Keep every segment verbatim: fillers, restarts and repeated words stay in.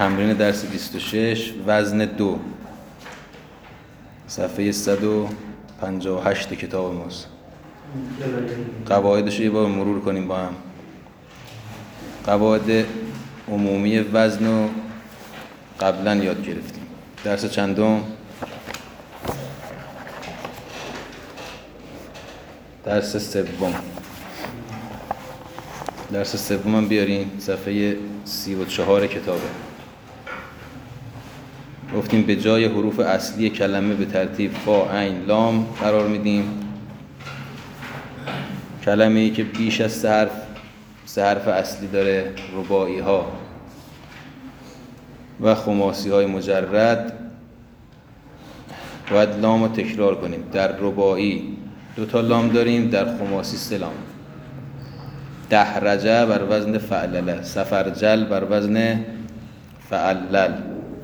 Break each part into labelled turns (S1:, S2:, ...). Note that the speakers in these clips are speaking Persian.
S1: تمرین درس بیست و شش وزن دو، صفحه صد و پنجاه و هشت کتاب ماست. قواعدش رو یه بار مرور کنیم با هم. قواعد عمومی وزن رو قبلا یاد گرفتیم. درس چندم؟ درس سوم. درس سوم هم بیارین، صفحه سی و چهار کتابه. گفتیم به جای حروف اصلی کلمه به ترتیب فا، عین، لام قرار میدیم. کلمه ای که بیش از سه حرف سه حرف اصلی داره، رباعی ها و خماسی های مجرد، باید لام رو تکرار کنیم. در رباعی دو تا لام داریم، در خماسی سه لام. دحرجه بر وزن فعلله، سفرجل بر وزن فعلل.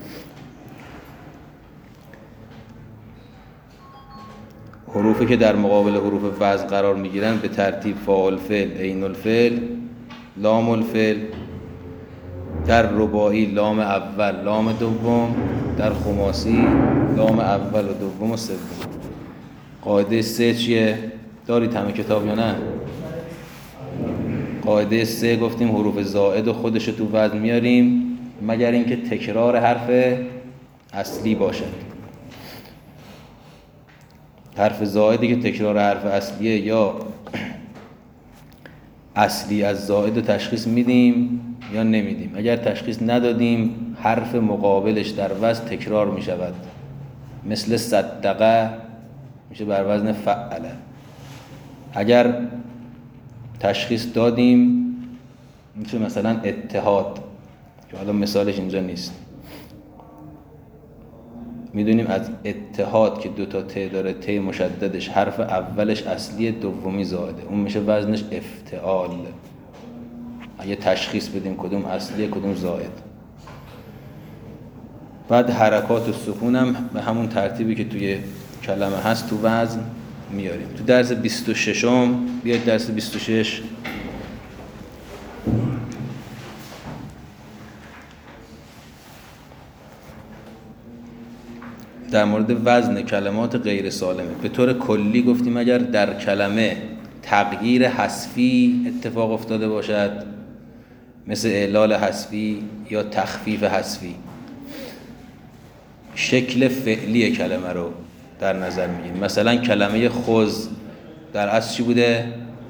S1: حروفی که در مقابل حروف وزن قرار میگیرن به ترتیب فاء الفعل، عین الفعل، لام الفعل. در رباعی لام اول، لام دوم. در خماسی لام اول و دوم و سوم. قاعده سه چیه؟ دارید همه کتاب یا نه؟ قاعده سه گفتیم حروف زائد و خودش تو وزن میاریم مگر اینکه تکرار حرف اصلی باشد. حرف زائدی که تکرار حرف اصلیه یا اصلی از زائد رو تشخیص میدیم یا نمیدیم. اگر تشخیص ندادیم حرف مقابلش در وزن تکرار میشود، مثل صدقه میشه بر وزن فعله. اگر تشخیص دادیم میشه مثلا اتحاد، که حالا مثالش اینجا نیست. میدونیم از اتحاد که دوتا ت داره، ت مشددش حرف اولش اصلی، دومی زائده، اون میشه وزنش افتعال. اگه تشخیص بدیم کدوم اصلی کدوم زائد. بعد حرکات و سکون هم به همون ترتیبی که توی کلمه هست تو وزن میاریم. تو درس بیست و ششم بیاید درس بیست و شش در مورد وزن کلمات غیر سالمه. به طور کلی گفتیم اگر در کلمه تغییر حذفی اتفاق افتاده باشد، مثل اعلال حذفی یا تخفیف حذفی، شکل فعلی کلمه رو در نظر میگیریم. مثلا کلمه خذ در اصل چی بوده؟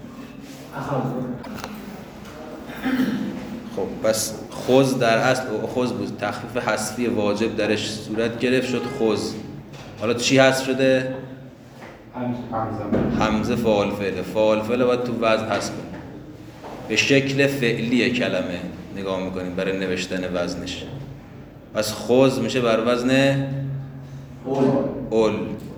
S1: خب پس خذ در اصل خذ بود، تخفیف حذفی واجب درش صورت گرفت، شد خذ. حالا چی حذف شده؟ همزه فاعل فعل. فاعل فعل باید تو وزن حذف کنیم. به شکل فعلی کلمه نگاه میکنیم برای نوشتن وزنش. پس خذ میشه بر وزن اول.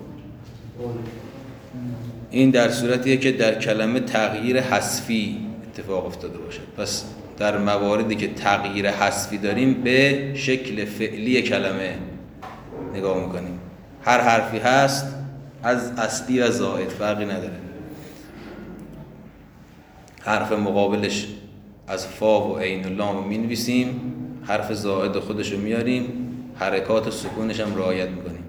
S1: این در صورتیه که در کلمه تغییر حذفی اتفاق افتاده باشه. پس در مواردی که تغییر حذفی داریم به شکل فعلی کلمه نگاه میکنیم. هر حرفی هست از اصلی و زائد فرقی نداره. حرف مقابلش از فا و عین و لام مینویسیم، حرف زائد خودشو میاریم، حرکات و سکونش هم رعایت میکنیم.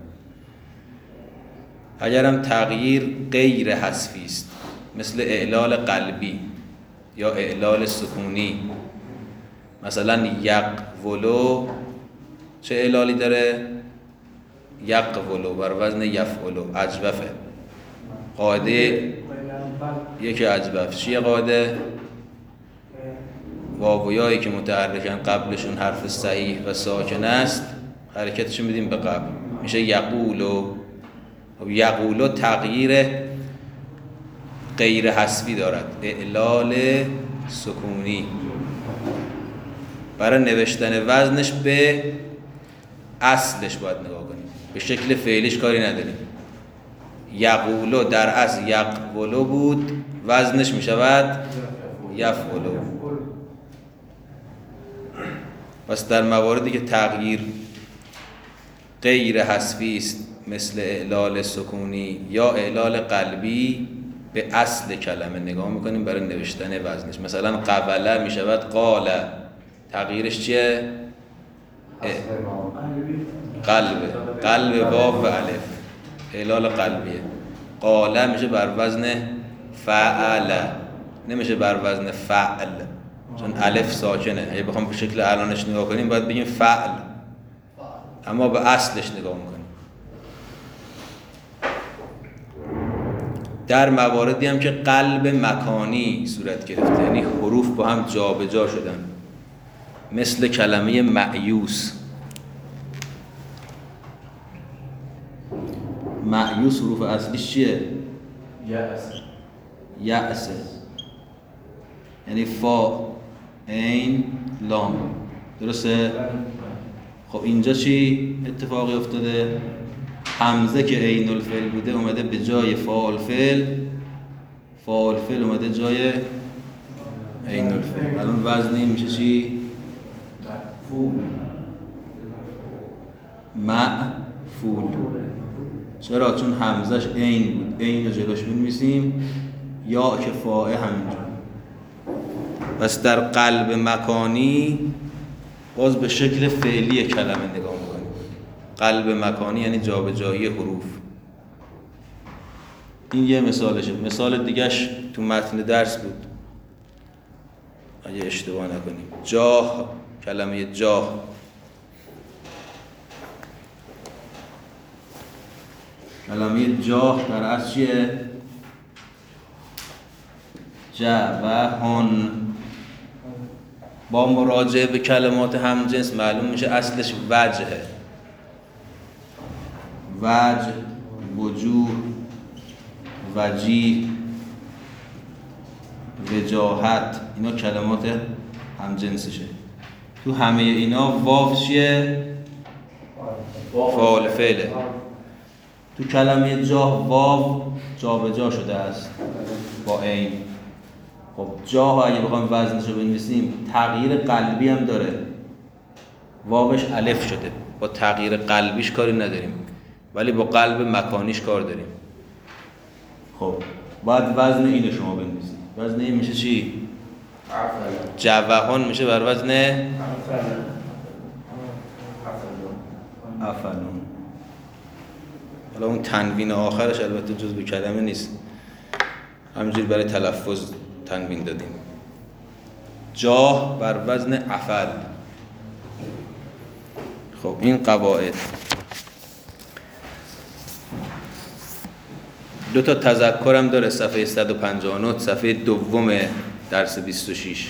S1: اگر هم تغییر غیر حذفی است، مثل اعلال قلبی یا اعلال سکونی، مثلا یقولو چه اعلالی داره؟ یقولو بر وزن یفعلو، اجوفه. قاعده یکی اجوف چیه؟ قاعده واویایی که متحرکن قبلشون حرف صحیح و ساکن است حرکتشون بدیم به قبل، میشه یقولو. یقولو تغییر غیر حذفی دارد، اعلال سکونی. برای نوشتن وزنش به اصلش باید نگاه کنیم، به شکل فعلیش کاری نداریم. یقولو در اصل یقولو بود، وزنش میشود یفعلو. پس در مواردی که تغییر غیر حذفی است، مثل اعلال سکونی یا اعلال قلبی، به اصل کلمه نگاه میکنیم برای نوشتن وزنش. مثلا قبله میشود قاله، تغییرش چیه؟ قلب قلب واو و الف، اعلال قلبیه. قال میشه بر وزن فعل، نمیشه بر وزن فعل، چون الف ساکنه. اگه بخوام به شکل الانش نگاه کنیم باید بگیم فعل، اما به اصلش نگاه میکنیم. در مواردی هم که قلب مکانی صورت گرفته، یعنی حروف با هم جابجا شدن، مثل کلمه مأیوس. مأیوس حروف اصلیش چیه؟
S2: یأس.
S1: یأس، یعنی فا عین لام، درسته؟ خب اینجا چی اتفاقی افتاده؟ حمزه که عین الفعل بوده اومده به جای فاء الفعل، فاء الفعل اومده جای عین الفعل. الان وزن این میشه چی؟ مفعول. چرا؟ چون حمزش عین بود، عین رو جلوش می‌نویسیم، یا که فاء همینجا. پس در قلب مکانی باز به شکل فعلی کلمه نگاه می‌کنیم. قلب مکانی یعنی جابجایی حروف. این یه مثالشه. مثال دیگهش تو متن درس بود اگه اشتباه نکنیم. جاه، کلمه جاه، کلمه جاه در اصل چیه؟ جوهن. با مراجعه به کلمات همجنس معلوم میشه اصلش وجهه. وجه، وجوه، وجیه، وجاهت، اینا کلمات همجنسشه. تو همه اینا واو چیه؟ فاعل فعله. تو کلمه جاه واو جابجا شده است با عین. خب جاه اگه بخوایم وزنش رو بنویسیم تغییر قلبی هم داره، واوش الف شده، با تغییر قلبیش کاری نداریم ولی با قلب مکانیش کار داریم. خب باید وزن اینو شما بنویسید. وزن این میشه چی؟ جوهن میشه بر وزن افلون. حالا اون تنوین آخرش البته جزء کلمه نیست، همینجوری برای تلفظ تنوین دادیم. جاه بر وزن افل. خب این قواعد. دو تا تذکرم داره، صفحه صد و پنجاه و نه، صفحه دوم درس بیست و شش.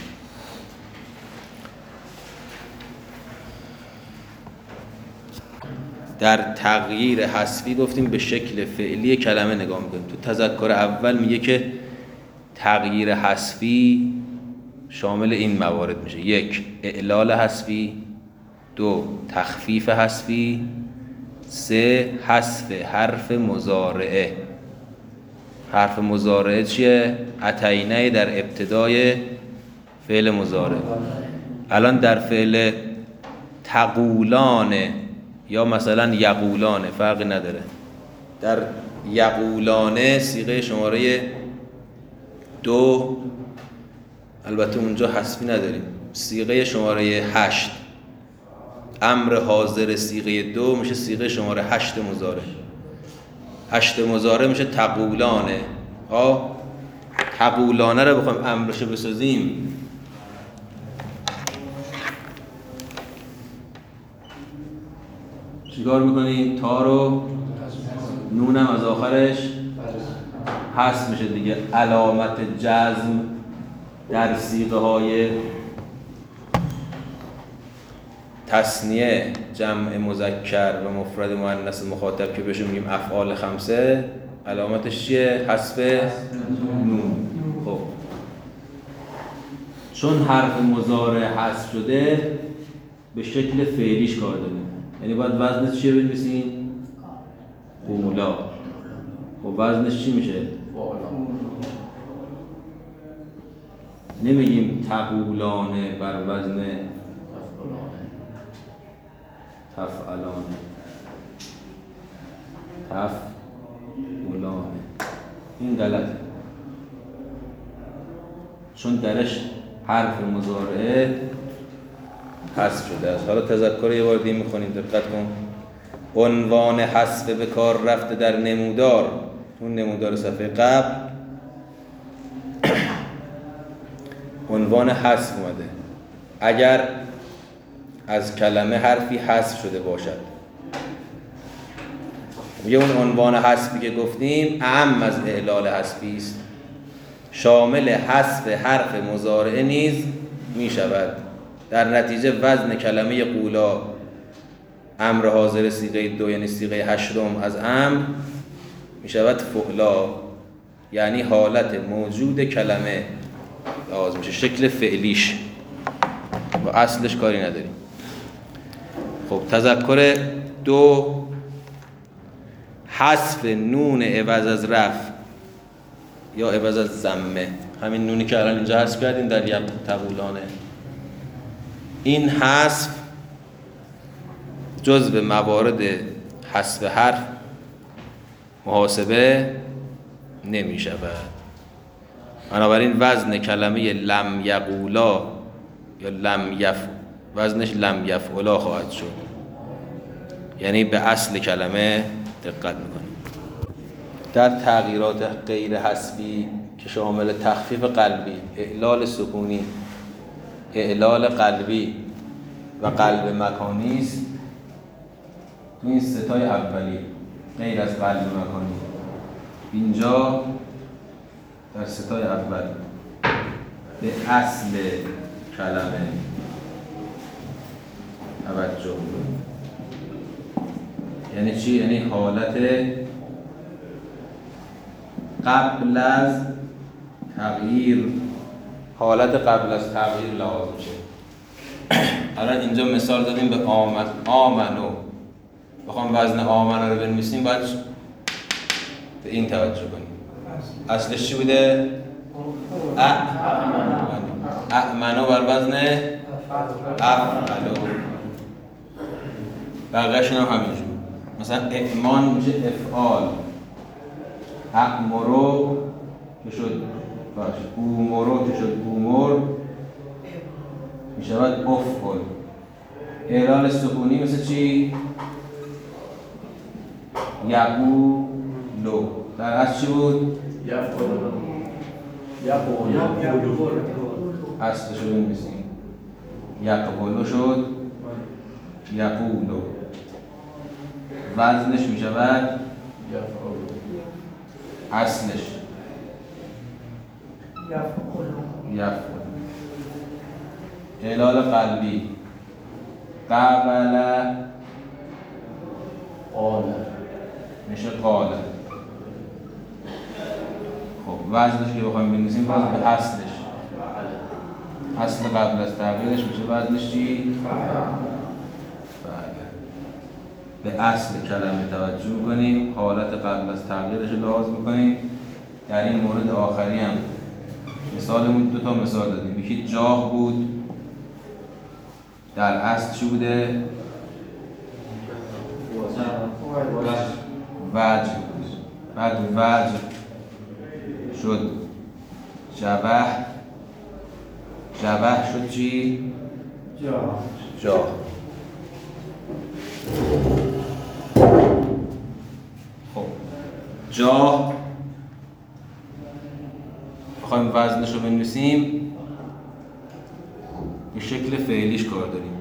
S1: در تغییر حذفی گفتیم به شکل فعلی کلمه نگاه میکنیم. تو تذکر اول میگه که تغییر حذفی شامل این موارد میشه: یک، اعلال حذفی، دو، تخفیف حذفی، سه، حذف حرف مضارعه. حرف مضارعه چیه؟ اتینه در ابتدای فعل مضارع. الان در فعل تقولانه یا مثلا یقولانه فرقی نداره. در یقولانه صیغه شماره دو، البته اونجا حذفی نداریم، صیغه شماره هشت، امر حاضر صیغه دو میشه صیغه شماره هشت مضارع. هشت مضارع میشه تقولانه. ها تقولانه رو بخوایم امرشو بسازیم چیکار میکنیم؟ تا رو نونم از آخرش حذف میشه دیگه. علامت جزم در صیغه های تثنیه، جمع مذکر و مفرد مؤنث مخاطب که بهشون میگیم افعال خمسه، علامتش چیه؟ حذف نون. خب چون حرف مضارع حذف شده به شکل فعلیش کار داریم، یعنی باید وزنش چیه بنویسیم؟ قولا. خب وزنش چی میشه؟ نمیگیم تقولانه بر وزن تفعلانه. تفعلانه این غلطه، چون درش حرف مضارعه حذف شده است. حالا تذکر یه بار دیگه می‌خونیم، دقت کن. عنوان حذف به کار رفته در نمودار، اون نمودار صفحه قبل عنوان حذف اومده. اگر از کلمه حرفی حذف شده باشد، یه اون عنوان حذفی که گفتیم اعم از اعلال حذفی است، شامل حذف حرف مضارعه نیز می شود. در نتیجه وزن کلمه قولا امر حاضر صیغه دو یعنی صیغه هشتم از امر می شود فعلا، یعنی حالت موجود کلمه لازم میشه، شکل فعلیش، با اصلش کاری نداریم. خب تذکر دو، حذف نون عوض از رفع یا عوض از ضمه، همین نونی که الان اینجا حذف کردیم در یک تقولانه. این حذف جزء موارد حذف حرف محاسبه نمی شود. بنابراین وزن کلمه لم یقولا یا لم یف وزنش لم یفعلا خواهد شد، یعنی به اصل کلمه دقت میکنیم. در تغییرات غیر حذفی که شامل تخفیف قلبی، اعلال سکونی، اعلال قلبی و قلب مکانی است، این ستای اولی غیر از قلب مکانی اینجا در ستای اول به اصل کلمه توجه، یعنی چی؟ یعنی حالت قبل از تغییر، حالت قبل از تغییر لازم میشه. الان اینجا مثال دادیم به آمن، آمنو، بخوام وزن آمنو رو بنویسیم باید به این توجه کنیم. اصلش چی بوده؟ اعمنو بر وزن افعلو، بقیه‌شون هم همینجور. مثلا اعمان میشه افعال، اعمرو که شد باشه، اومرو که شد اومر میشود افعل. اعلال سکونی مثل چی؟ یقولو، در اصل چی بود؟
S2: یقولو. یقولو.
S1: اصلش رو بنویسیم، یقولو شد یقولو، وزنش می شود اصلش یفعل. اعلال قلبی قبل
S2: قاله
S1: میشه قاله. خب وزنش که بخوایم بنویسیم باز به اصلش، اصل قبل از تغییرش میشه وزنش چی؟ به اصل کلمه توجه کنیم، حالت قبل از تغییرش رو لحاظ میکنیم. در این مورد آخری هم مثالمون دو تا مثال دادیم، یکی جاه بود، در اصل چی بوده؟ وجه بود، بعد وجه شد جبه، جبه شد چی؟
S2: جاه.
S1: جاه. خب جاه بخوایم وزنش رو بنویسیم به شکل فعلیش کار داریم.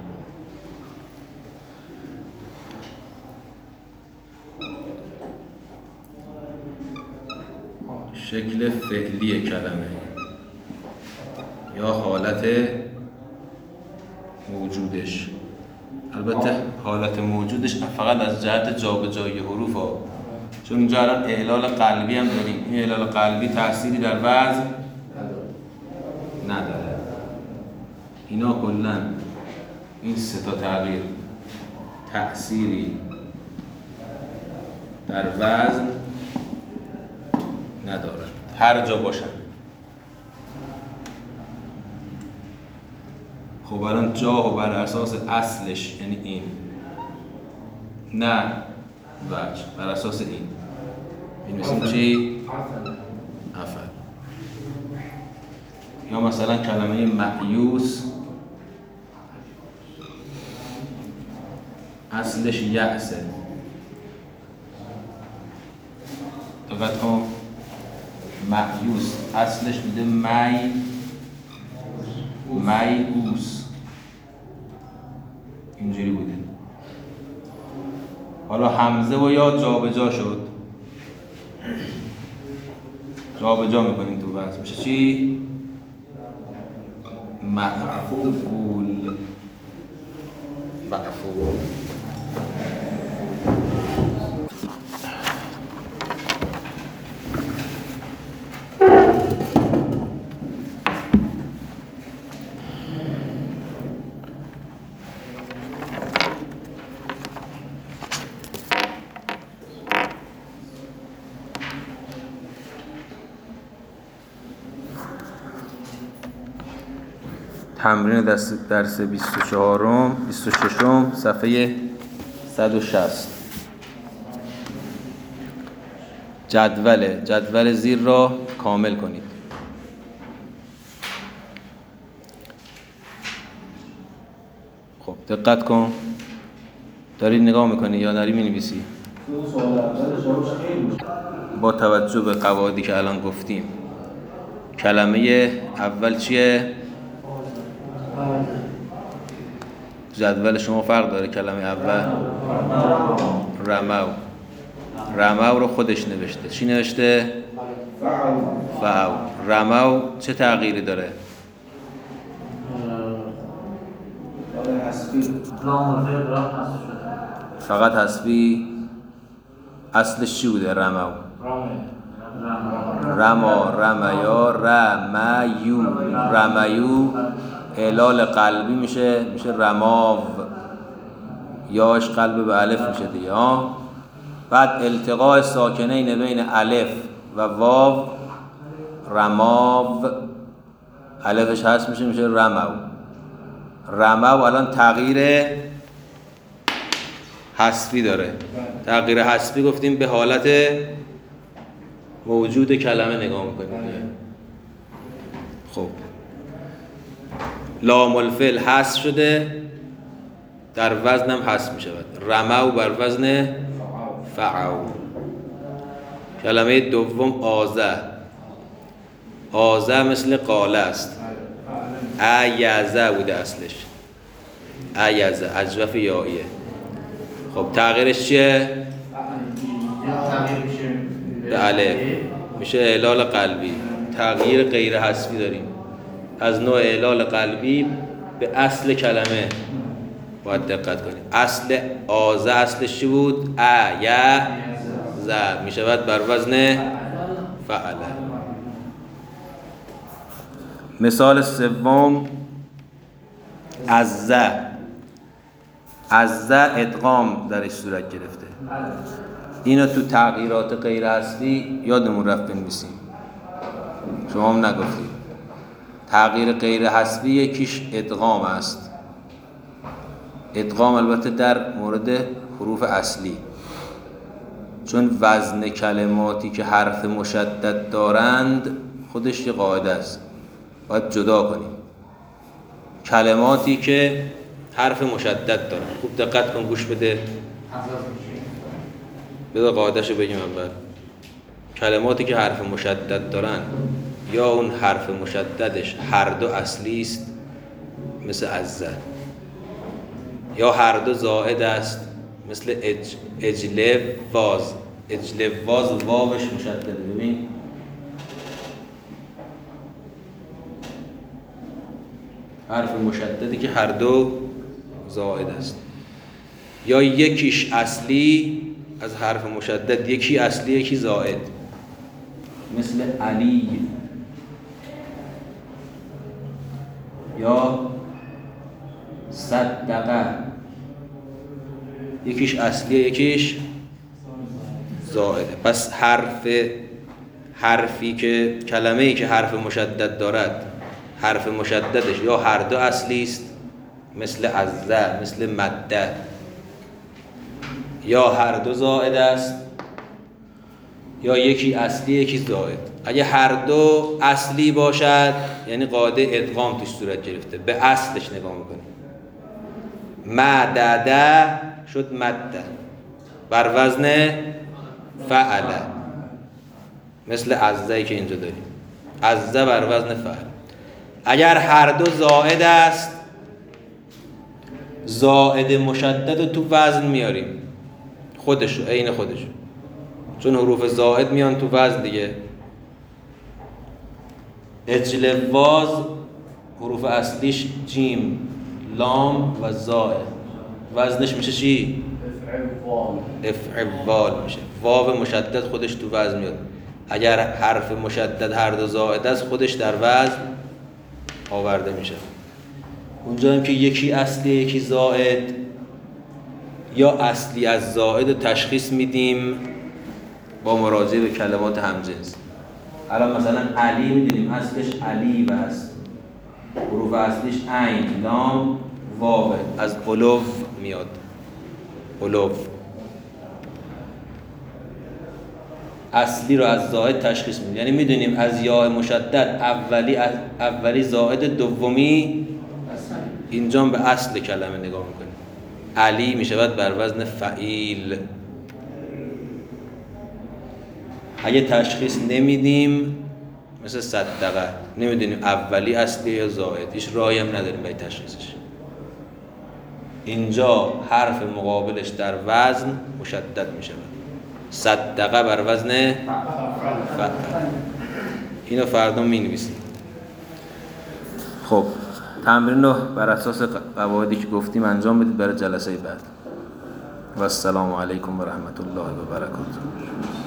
S1: شکل فعلی کلمه یا حالت موجودش. البته حالت موجودش فقط از جهت جابجایی حروف ها، چون اینجا الان اعلال قلبی هم داریم. این اعلال قلبی تأثیری در وزن نداره. اینا کلاً این سه تا تغییر تأثیری در وزن ندارن هر جا باشن. خب الان جا و بر اساس اصلش یعنی این، نه وجه، بر اساس این این مثل چی؟ افعل. یا مثلا کلمه مأیوس اصلش یأسه. دقت کن، مایوس اصلش میده می میوس، اینجوری بوده. حالا حمزه و یا جابجا شد، جابجا میکنیم تو بحث، میشه چی؟ مفعول مفعول. تمرین درس درس بیست و چهارم بیست و ششم صفحه صد و شصت. جدول جدول زیر را کامل کنید. خب دقت کن، داری نگاه میکنی یا داری مینویسی؟ با توجه به قواعدی که الان گفتیم، کلمه اول چیه؟ جدول شما فرق داره. کلمه اول رمو، رمو رو خودش نوشته. چی نوشته؟ فعو. رمو چه تغییری داره؟ فقط حذفی. اصلش چی بوده؟ رمو رما رمیا رمیو. رمیو اعلال قلبی میشه، میشه رماو، یاش قلب به الف میشه دیگه ها. بعد التقاء ساکنین بین الف و واو، رماو، الفش هست میشه میشه رمو. رمو الان تغییر حذفی داره. تغییر حذفی گفتیم به حالت موجود کلمه نگاه میکنیم. خب لام الفعل حذف شده، در وزن هم حذف می شود. رمو بر وزن فعو. کلمه دوم آزه. آزه مثل قاله است. ایزه بوده اصلش، ایزه، اجوف یائیه. خب تغییرش چیه؟ به الف، میشه اعلال قلبی. تغییر غیر حذفی داریم از نوع اعلال قلبی به اصل کلمه. باید دقت کنیم. اصل آزه اصلش چی بود؟ ا یا ز، می شود بر وزن فعل. مثال سوم عزه. عزه ادغام درش صورت گرفته. اینو تو تغییرات غیر حذفی یادمون رفت بنویسیم، شما هم نگفتید. تغییر غیر حذفی یکیش ادغام است. ادغام البته در مورد حروف اصلی، چون وزن کلماتی که حرف مشدد دارند خودش یه قاعده است، باید جدا کنیم. کلماتی که حرف مشدد دارند، خوب دقت کن، گوش بده، بذار قاعده‌شو بگیم اول. کلماتی که حرف مشدد دارند یا اون حرف مشددش هر دو اصلی است مثل عزه، یا هر دو زائد است مثل اج اجلب واز. اجلب واز واوش مشدده. ببین حرف مشددی که هر دو زائد است. یا یکیش اصلی از حرف مشدد، یکی اصلی یکی زائد، مثل علی. یا صدقه، یکیش اصلی یکیش زائده. پس حرف حرفی که کلمه‌ای که حرف مشدد دارد، حرف مشددش یا هر دو اصلی است مثل عزه، مثل مده، یا هر دو زائد است یا یکی اصلی یکی زائد. اگه هر دو اصلی باشد یعنی قاعده ادغام توش صورت گرفته، به اصلش نگاه میکنیم. مدده شد مده بر وزن فعله، مثل عزه که اینجا داریم، عزه بر وزن فعل. اگر هر دو زائد است، زائد مشدد رو تو وزن میاریم، خودشو، عین خودشو، چون حروف زائد میان تو وزن دیگه. اجلواز حروف اصلیش جیم، لام و زائد، وزنش میشه چی؟ افعال میشه. واو مشدد خودش تو وزن میاد. اگر حرف مشدد هر دو زائد است، خودش در وزن آورده میشه. اونجا هم که یکی اصلی یکی زائد، یا اصلی از زائد تشخیص میدیم با مراجعه به کلمات همجنس. الان مثلا علی میدونیم اصلش علی و است، حروف اصلیش عین، لام، واو، از علو میاد، علو. اصلی رو از زائد تشخیص میدیم، یعنی میدونیم از یا مشدد اولی اولی زائد، دومی اینجا به اصل کلمه نگاه میکنیم. علی میشود بر وزن فعیل. اگه تشخیص نمیدیم مثل صدقه، نمیدونیم اولی اصلی یا زائد، هیچ راهی هم نداریم برای تشخیصش. اینجا حرف مقابلش در وزن مشدد میشه، صدقه بر وزن فعل. اینو فردا مینویسیم. خب تمرین رو بر اساس قواعدی که گفتیم انجام بدید برای جلسه بعد. و السلام علیکم و رحمت الله و برکاته.